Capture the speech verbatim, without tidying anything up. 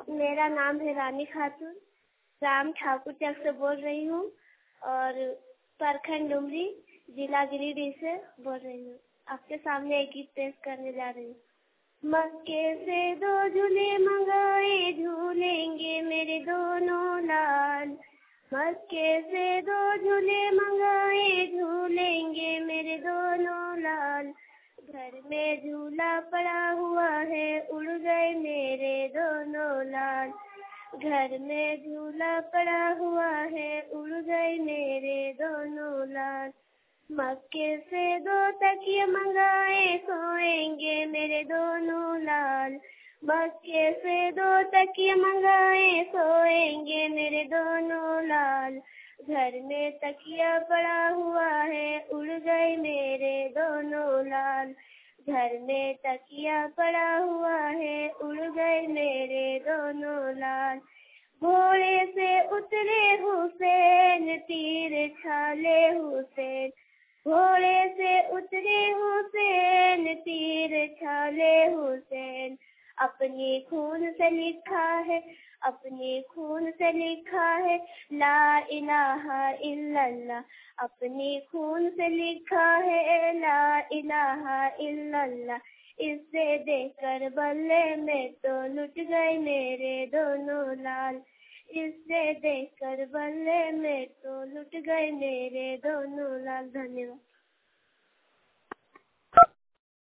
मेरा नाम है रानी खातून, राम ठाकुर चक से बोल रही हूँ और प्रखंड डुमरी, जिला गिरिडीह से बोल रही हूँ। आपके सामने एक गीत पेश करने जा रही हूँ। मक्के से दो झूले मंगाए, झूलेंगे मेरे दोनों लाल। मक्के से दो झूले मंगाए, झूलेंगे मेरे दोनों लाल। घर में झूला पड़ा हुआ है, उड़ गए मेरे दोनों लाल। घर में झूला पड़ा हुआ है, उड़ गए मेरे दोनों लाल। मक्के से दो तकिए मंगाए, सोएंगे मेरे दोनों लाल। मक्के से दो तकिए मंगाए, सोएंगे मेरे दोनों लाल। घर में तकिया पड़ा हुआ है, उड़ गए मेरे दोनों लाल। घर में तकिया पड़ा हुआ है, उड़ गए मेरे दोनों लाल। घोड़े से उतरे हुसैन, तीर छाले हुसैन। घोड़े से उतरे हुसैन, तीर छाले हुसैन। अपने खून से लिखा है, अपने खून से लिखा है, ला इलाहा इल्लल्लाह। अपने खून से लिखा है, ला इलाहा इल्लल्लाह। इससे देखकर बल्ले में तो लुट गए मेरे दोनों लाल। इससे देखकर बल्ले में तो लुट गए मेरे दोनों लाल। धन्यवाद।